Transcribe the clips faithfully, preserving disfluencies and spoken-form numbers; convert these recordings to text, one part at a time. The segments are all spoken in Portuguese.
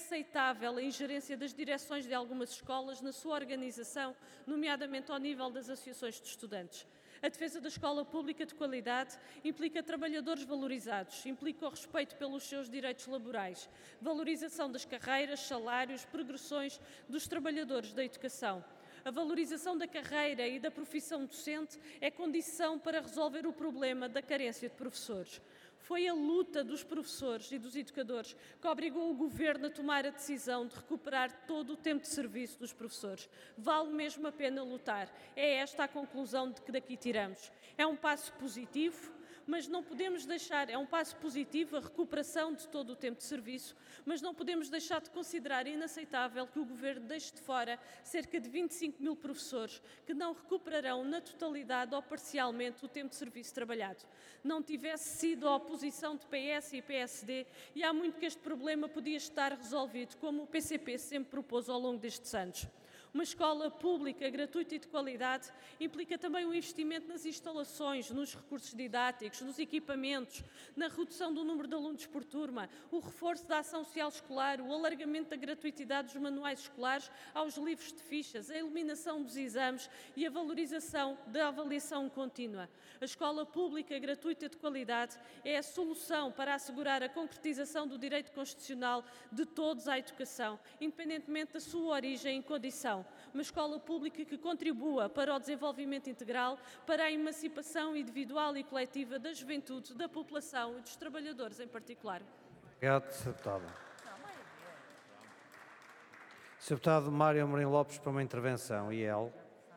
aceitável a ingerência das direções de algumas escolas na sua organização, nomeadamente ao nível das associações de estudantes. A defesa da escola pública de qualidade implica trabalhadores valorizados, implica o respeito pelos seus direitos laborais, valorização das carreiras, salários, progressões dos trabalhadores da educação. A valorização da carreira e da profissão docente é condição para resolver o problema da carência de professores. Foi a luta dos professores e dos educadores que obrigou o Governo a tomar a decisão de recuperar todo o tempo de serviço dos professores. Vale mesmo a pena lutar. É esta a conclusão de que daqui tiramos. É um passo positivo, mas não podemos deixar, é um passo positivo a recuperação de todo o tempo de serviço, mas não podemos deixar de considerar inaceitável que o Governo deixe de fora cerca de vinte e cinco mil professores que não recuperarão na totalidade ou parcialmente o tempo de serviço trabalhado. Não tivesse sido a oposição de P S e P S D e há muito que este problema podia estar resolvido, como o P C P sempre propôs ao longo destes anos. Uma escola pública, gratuita e de qualidade implica também um investimento nas instalações, nos recursos didáticos, nos equipamentos, na redução do número de alunos por turma, o reforço da ação social escolar, o alargamento da gratuitidade dos manuais escolares aos livros de fichas, a eliminação dos exames e a valorização da avaliação contínua. A escola pública, gratuita e de qualidade é a solução para assegurar a concretização do direito constitucional de todos à educação, independentemente da sua origem e condição. Uma escola pública que contribua para o desenvolvimento integral, para a emancipação individual e coletiva da juventude, da população e dos trabalhadores em particular. Obrigado, senhor Deputado. senhor Deputado Mário Amorim Lopes, para uma intervenção. E ele?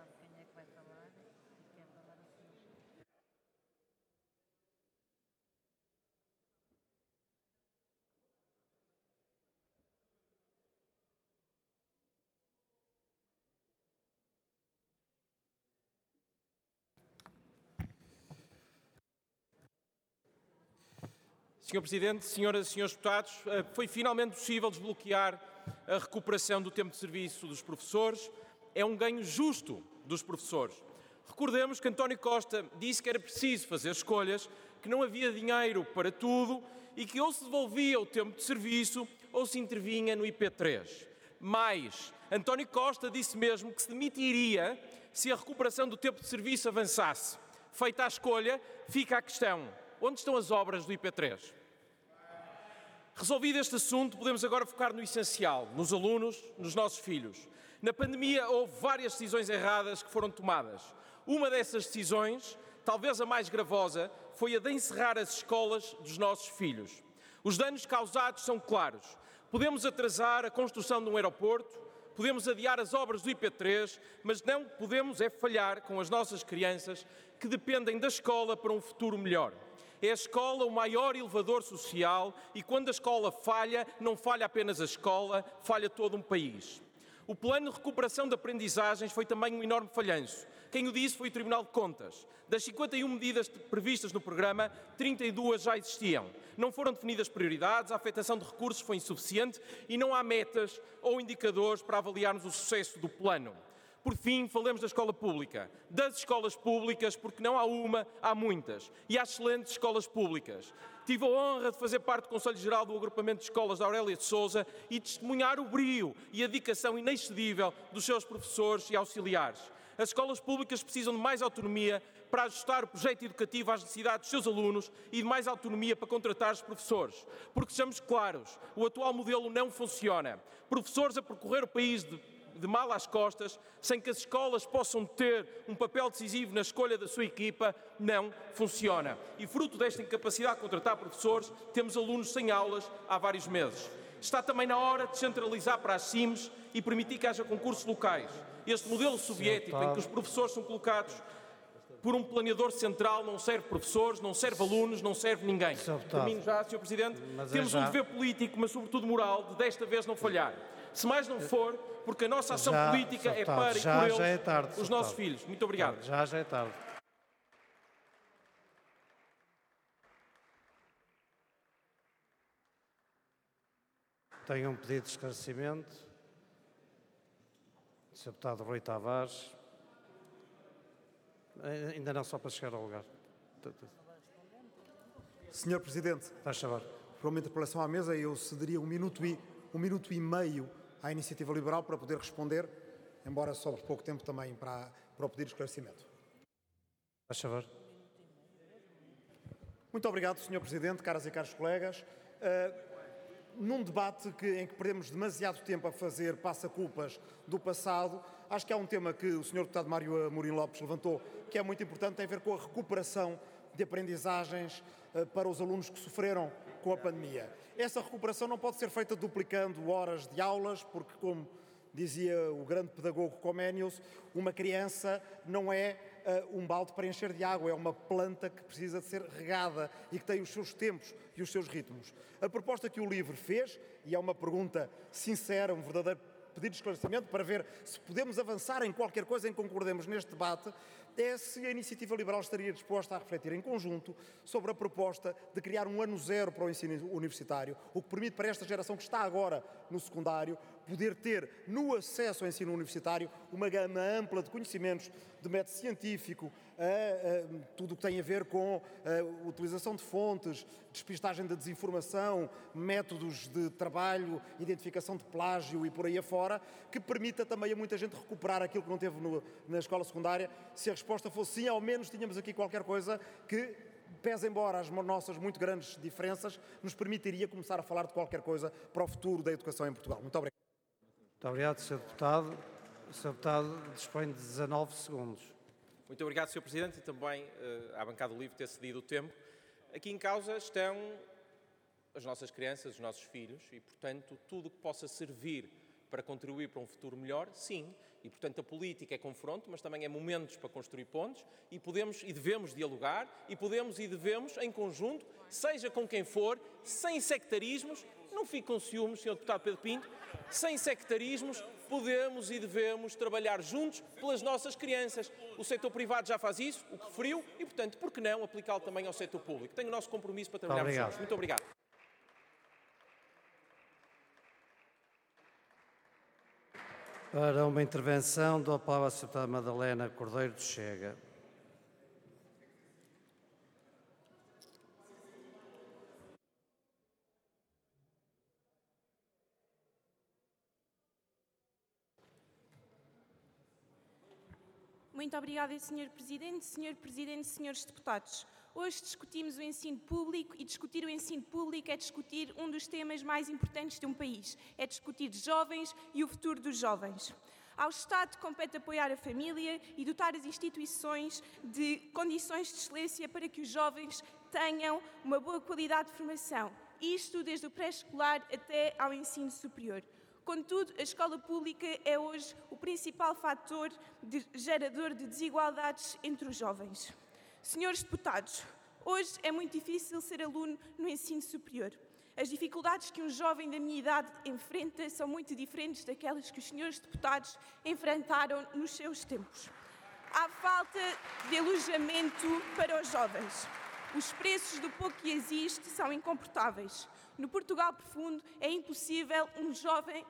senhor Presidente, senhoras e senhores deputados, foi finalmente possível desbloquear a recuperação do tempo de serviço dos professores. É um ganho justo dos professores. Recordemos que António Costa disse que era preciso fazer escolhas, que não havia dinheiro para tudo e que ou se devolvia o tempo de serviço ou se intervinha no I P três. Mas António Costa disse mesmo que se demitiria se a recuperação do tempo de serviço avançasse. Feita a escolha, fica a questão: onde estão as obras do I P três? Resolvido este assunto, podemos agora focar no essencial, nos alunos, nos nossos filhos. Na pandemia houve várias decisões erradas que foram tomadas. Uma dessas decisões, talvez a mais gravosa, foi a de encerrar as escolas dos nossos filhos. Os danos causados são claros. Podemos atrasar a construção de um aeroporto, podemos adiar as obras do I P três, mas não podemos é falhar com as nossas crianças que dependem da escola para um futuro melhor. É a escola o maior elevador social e quando a escola falha, não falha apenas a escola, falha todo um país. O plano de recuperação de aprendizagens foi também um enorme falhanço. Quem o disse foi o Tribunal de Contas. Das cinquenta e uma medidas previstas no programa, trinta e duas já existiam. Não foram definidas prioridades, a afetação de recursos foi insuficiente e não há metas ou indicadores para avaliarmos o sucesso do plano. Por fim, falemos da escola pública. Das escolas públicas, porque não há uma, há muitas. E há excelentes escolas públicas. Tive a honra de fazer parte do Conselho Geral do Agrupamento de Escolas da Aurélia de Sousa e testemunhar o brio e a dedicação inexcedível dos seus professores e auxiliares. As escolas públicas precisam de mais autonomia para ajustar o projeto educativo às necessidades dos seus alunos e de mais autonomia para contratar os professores. Porque, sejamos claros, o atual modelo não funciona. Professores a percorrer o país de de mal às costas, sem que as escolas possam ter um papel decisivo na escolha da sua equipa, não funciona. E fruto desta incapacidade de contratar professores, temos alunos sem aulas há vários meses. Está também na hora de centralizar para as C I Ms e permitir que haja concursos locais. Este modelo soviético em que os professores são colocados por um planeador central não serve professores, não serve alunos, não serve ninguém. Termino já, senhor Presidente. Mas Temos é já... um dever político, mas sobretudo moral, de desta vez não falhar. Se mais não for, porque a nossa ação já, política é para e já, por eles, já é tarde, os nossos filhos. Muito obrigado. Já, já é tarde. Tenho um pedido de esclarecimento. senhor Deputado Rui Tavares. Ainda não, só para chegar ao lugar. senhor Presidente, Faz favor. para uma interpelação à mesa, eu cederia um minuto e um minuto e meio à Iniciativa Liberal para poder responder, embora sobre pouco tempo também para, para o pedido de esclarecimento. Faz favor. Muito obrigado, senhor Presidente, caras e caros colegas. Uh, num debate que, em que perdemos demasiado tempo a fazer passa-culpas do passado, acho que há um tema que o senhor deputado Mário Amorim Lopes levantou, que é muito importante, tem a ver com a recuperação de aprendizagens uh, para os alunos que sofreram com a pandemia. Essa recuperação não pode ser feita duplicando horas de aulas, porque, como dizia o grande pedagogo Comenius, uma criança não é uh, um balde para encher de água, é uma planta que precisa de ser regada e que tem os seus tempos e os seus ritmos. A proposta que o LIVRE fez, e é uma pergunta sincera, um verdadeiro pedido de esclarecimento para ver se podemos avançar em qualquer coisa em que concordemos neste debate, é se a Iniciativa Liberal estaria disposta a refletir em conjunto sobre a proposta de criar um ano zero para o ensino universitário, o que permite para esta geração que está agora no secundário poder ter no acesso ao ensino universitário uma gama ampla de conhecimentos de método científico, a, a, tudo o que tem a ver com a utilização de fontes, despistagem da desinformação, métodos de trabalho, identificação de plágio e por aí afora, que permita também a muita gente recuperar aquilo que não teve no, na escola secundária. Se a resposta fosse sim, ao menos tínhamos aqui qualquer coisa que, pese embora as nossas muito grandes diferenças, nos permitiria começar a falar de qualquer coisa para o futuro da educação em Portugal. Muito obrigado. Muito obrigado, senhor Deputado. O senhor Deputado dispõe de dezanove segundos. Muito obrigado, senhor Presidente, e também uh, à bancada do LIVRE ter cedido o tempo. Aqui em causa estão as nossas crianças, os nossos filhos, e, portanto, tudo o que possa servir para contribuir para um futuro melhor, sim. E, portanto, a política é confronto, mas também é momentos para construir pontos, e podemos e devemos dialogar, e podemos e devemos, em conjunto, seja com quem for, sem sectarismos, não fique com ciúmes, senhor Deputado Pedro Pinto, sem sectarismos, podemos e devemos trabalhar juntos pelas nossas crianças. O setor privado já faz isso, o que referiu, e, portanto, por que não aplicá-lo também ao setor público? Tenho o nosso compromisso para trabalharmos juntos. Muito obrigado. Para uma intervenção, dou a palavra à senhora deputada Madalena Cordeiro de Chega. Muito obrigada, senhor Presidente. senhor Presidente, senhores deputados. Hoje discutimos o ensino público e discutir o ensino público é discutir um dos temas mais importantes de um país. É discutir jovens e o futuro dos jovens. Ao Estado compete apoiar a família e dotar as instituições de condições de excelência para que os jovens tenham uma boa qualidade de formação. Isto desde o pré-escolar até ao ensino superior. Contudo, a escola pública é hoje o principal fator de gerador de desigualdades entre os jovens. Senhores deputados, hoje é muito difícil ser aluno no ensino superior. As dificuldades que um jovem da minha idade enfrenta são muito diferentes daquelas que os senhores deputados enfrentaram nos seus tempos. Há falta de alojamento para os jovens. Os preços do pouco que existe são incomportáveis. No Portugal profundo é impossível um jovem,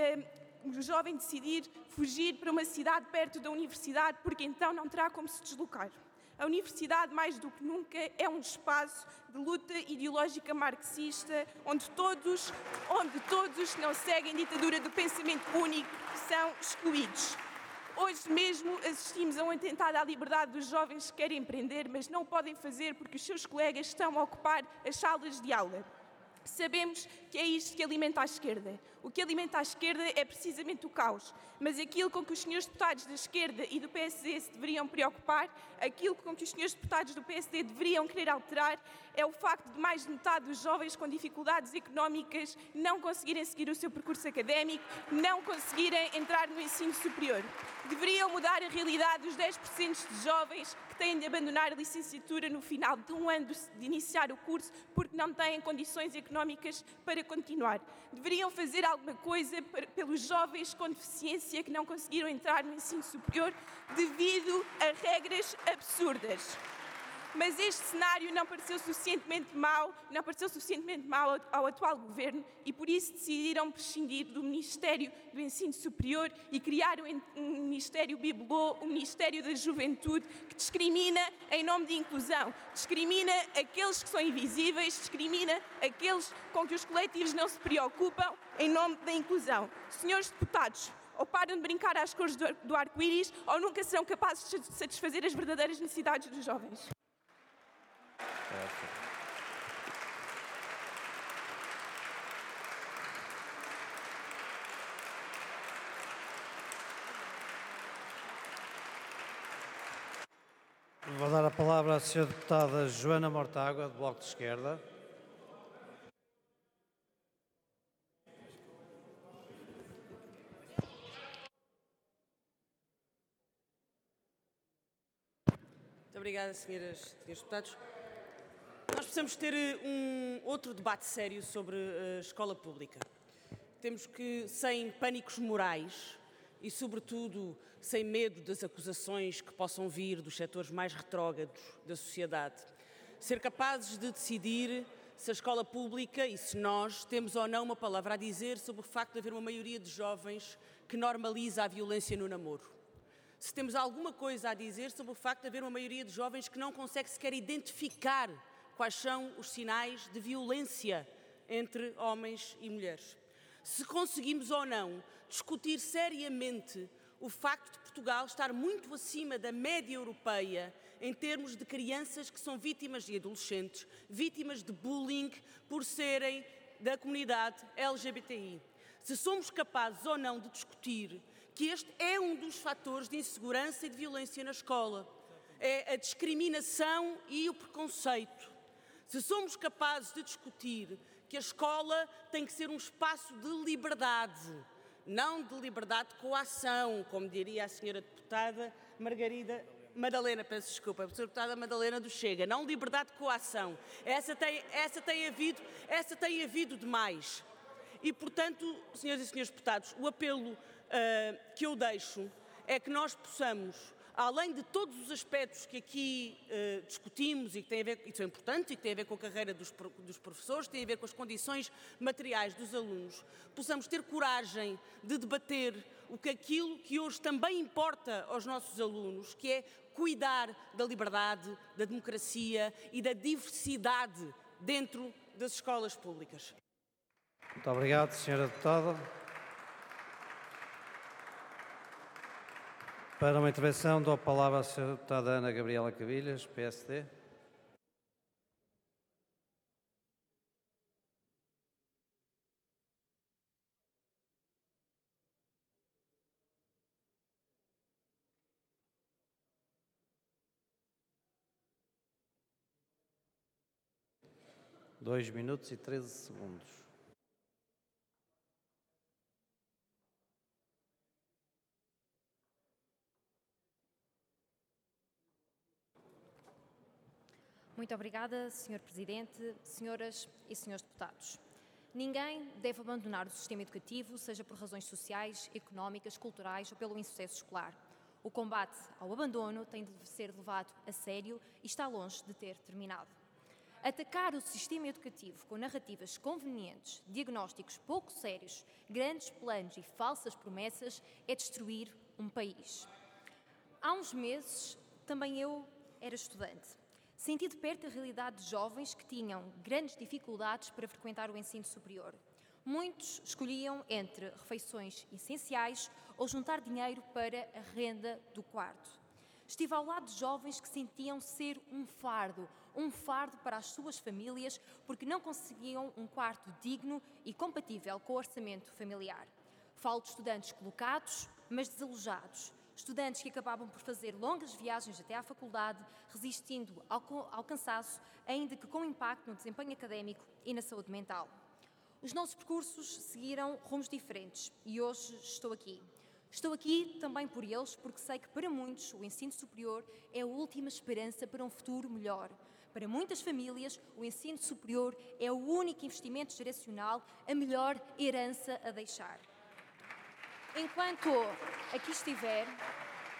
um, um jovem decidir fugir para uma cidade perto da universidade porque então não terá como se deslocar. A universidade, mais do que nunca, é um espaço de luta ideológica marxista onde todos, onde todos que não seguem a ditadura do pensamento único são excluídos. Hoje mesmo assistimos a um atentado à liberdade dos jovens que querem empreender, mas não o podem fazer porque os seus colegas estão a ocupar as salas de aula. Sabemos que é isto que alimenta a esquerda. O que alimenta a esquerda é precisamente o caos. Mas aquilo com que os senhores deputados da esquerda e do P S D se deveriam preocupar, aquilo com que os senhores deputados do P S D deveriam querer alterar, é o facto de mais de metade dos jovens com dificuldades económicas não conseguirem seguir o seu percurso académico, não conseguirem entrar no ensino superior. Deveriam mudar a realidade dos dez por cento de jovens que têm de abandonar a licenciatura no final de um ano de iniciar o curso porque não têm condições económicas para continuar. Deveriam fazer alguma coisa para, pelos jovens com deficiência que não conseguiram entrar no ensino superior devido a regras absurdas. Mas este cenário não pareceu suficientemente mau, não pareceu suficientemente mau ao, ao atual governo e por isso decidiram prescindir do Ministério do Ensino Superior e criar um, um Ministério Bibelô, o um Ministério da Juventude, que discrimina em nome de inclusão, discrimina aqueles que são invisíveis, discrimina aqueles com que os coletivos não se preocupam em nome da inclusão. Senhores deputados, ou param de brincar às cores do, do arco-íris ou nunca serão capazes de satisfazer as verdadeiras necessidades dos jovens. Vou dar a palavra à senhora deputada Joana Mortágua, do Bloco de Esquerda. Muito obrigada, senhoras e senhores deputados. Nós precisamos ter um outro debate sério sobre a escola pública. Temos que, sem pânicos morais e, sobretudo, sem medo das acusações que possam vir dos setores mais retrógrados da sociedade, ser capazes de decidir se a escola pública e se nós temos ou não uma palavra a dizer sobre o facto de haver uma maioria de jovens que normaliza a violência no namoro. Se temos alguma coisa a dizer sobre o facto de haver uma maioria de jovens que não consegue sequer identificar quais são os sinais de violência entre homens e mulheres. Se conseguimos ou não discutir seriamente o facto de Portugal estar muito acima da média europeia em termos de crianças que são vítimas e adolescentes, vítimas de bullying por serem da comunidade L G B T I. Se somos capazes ou não de discutir que este é um dos fatores de insegurança e de violência na escola, é a discriminação e o preconceito. Se somos capazes de discutir que a escola tem que ser um espaço de liberdade, não de liberdade de coação, como diria a senhora deputada Margarida Madalena, peço desculpa, a senhora deputada Madalena do Chega, não liberdade de coação. Essa tem, essa tem havido, essa tem havido demais. E, portanto, senhoras e senhores deputados, o apelo uh, que eu deixo é que nós possamos, além de todos os aspectos que aqui uh, discutimos e que têm a ver, e são importantes e que têm a ver com a carreira dos, dos professores, têm a ver com as condições materiais dos alunos, possamos ter coragem de debater o que aquilo que hoje também importa aos nossos alunos, que é cuidar da liberdade, da democracia e da diversidade dentro das escolas públicas. Muito obrigado, senhora deputada. Para uma intervenção, dou a palavra à senhora deputada Ana Gabriela Cabilhas, P S D. Dois minutos e treze segundos. Muito obrigada, senhor Presidente, senhoras e senhores deputados. Ninguém deve abandonar o sistema educativo, seja por razões sociais, económicas, culturais ou pelo insucesso escolar. O combate ao abandono tem de ser levado a sério e está longe de ter terminado. Atacar o sistema educativo com narrativas convenientes, diagnósticos pouco sérios, grandes planos e falsas promessas é destruir um país. Há uns meses, também eu era estudante. Senti de perto a realidade de jovens que tinham grandes dificuldades para frequentar o ensino superior. Muitos escolhiam entre refeições essenciais ou juntar dinheiro para a renda do quarto. Estive ao lado de jovens que sentiam ser um fardo, um fardo para as suas famílias porque não conseguiam um quarto digno e compatível com o orçamento familiar. Falo de estudantes colocados, mas desalojados. Estudantes que acabavam por fazer longas viagens até à faculdade, resistindo ao, ao cansaço, ainda que com impacto no desempenho académico e na saúde mental. Os nossos percursos seguiram rumos diferentes e hoje estou aqui. Estou aqui também por eles, porque sei que para muitos o ensino superior é a última esperança para um futuro melhor. Para muitas famílias, o ensino superior é o único investimento geracional, a melhor herança a deixar. Enquanto aqui estiver,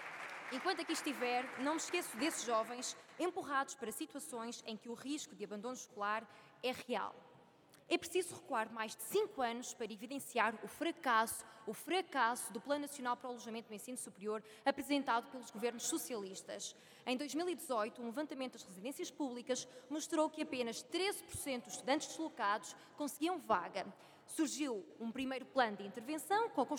Enquanto aqui estiver, não me esqueço desses jovens empurrados para situações em que o risco de abandono escolar é real. É preciso recuar mais de cinco anos para evidenciar o fracasso, o fracasso do Plano Nacional para o Alojamento no Ensino Superior apresentado pelos governos socialistas. Em dois mil e dezoito, um levantamento das residências públicas mostrou que apenas treze por cento dos estudantes deslocados conseguiam vaga. Surgiu um primeiro plano de intervenção com a